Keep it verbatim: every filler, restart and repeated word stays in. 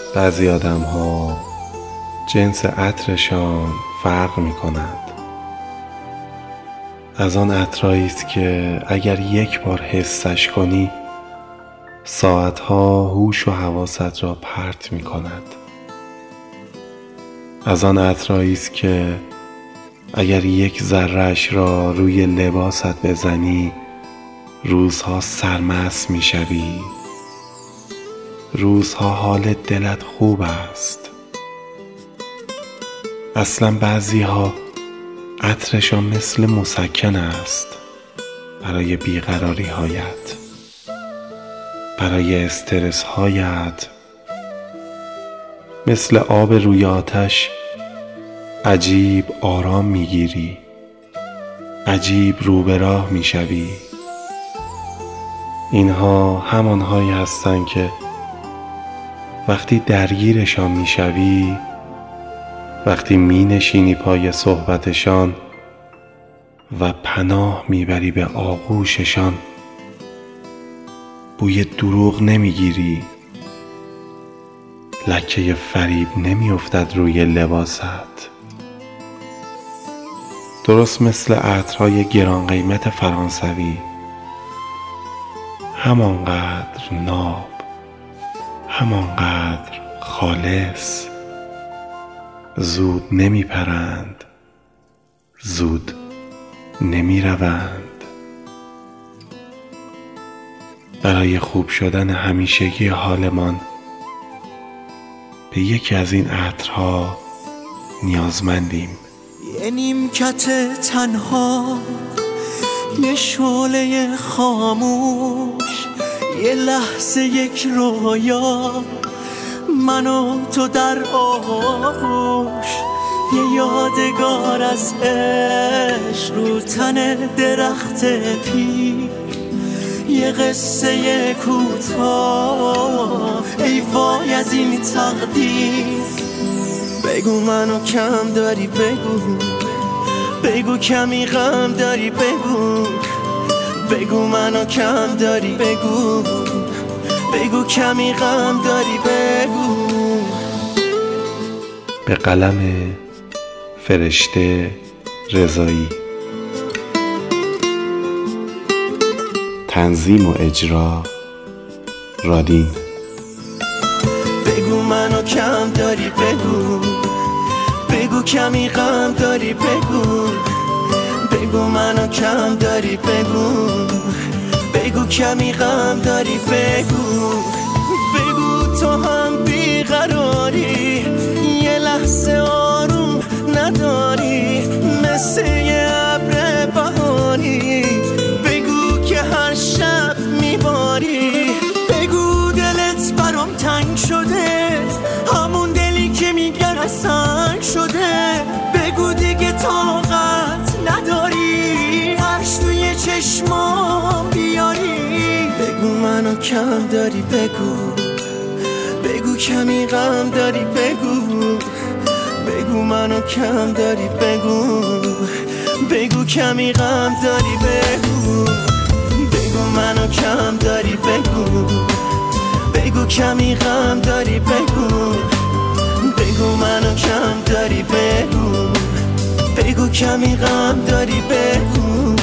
بعضی آدم ها جنس عطرشان فرق می کند. از آن عطرایی است که اگر یک بار حسش کنی ساعتها هوش و حواست را پرت می کند. از آن عطرایی است که اگر یک ذره‌اش را روی لباست بزنی روزها سرمست می شوی، روزها حال دلت خوب است. اصلا بعضی ها عطرشان مثل مسکن است برای بیقراری هایت، برای استرس هایت. مثل آب روی آتش عجیب آرام میگیری، عجیب رو به راه میشوی. اینها همانهایی هستند که وقتی درگیرشان میشوی، وقتی می نشینی پای صحبتشان و پناه میبری به آغوششان، بوی دروغ نمیگیری، لکه فریب نمیافتد روی لباست. درست مثل عطرهای گران قیمت فرانسوی، همانقدر ناب، همانقدر خالص. زود نمی پرند، زود نمی روند. برای خوب شدن همیشگی حالمان به یکی از این عطرها نیازمندیم. یه نیمکت تنها، یه شعله خاموش، یه لحظه یک رویا، من و تو در آغوش، یه یادگار از عشق رو تن درخت پیر، یه قصه کوتاه، ای وای از این تقدیر. بگو منو کم داری، بگو بگو کمی غم داری، بگو بگو منو کم داری، بگو بگو کمی غم داری، بگو. به قلم فرشته رضایی. تنظیم و اجرا رادین. بگو منو کم داری، بگو بگو کمی غم داری، بگو بگو منو کم داری، بگو بگو کمی غم داری، بگو بگو تو هم بیقراری، یه لحظه آروم نداری، مثل یه ابر بهاری، بگو که هر شب میباری، بگو دلت برام تنگ شده، همون دلی که میگن سنگ شده، بگو دیگه طاقت نداری، عرش توی چشمام بیاری. بگو منو کم داری، بگو بگو کمی غم داری، بگو بگو منو کم داری، بگو بگو کمی غم داری، بگو بگو منو کم داری، بگو بگو کمی غم داری، بگو بگو منو کم داری، بگو بگو کمی غم داری، بگو.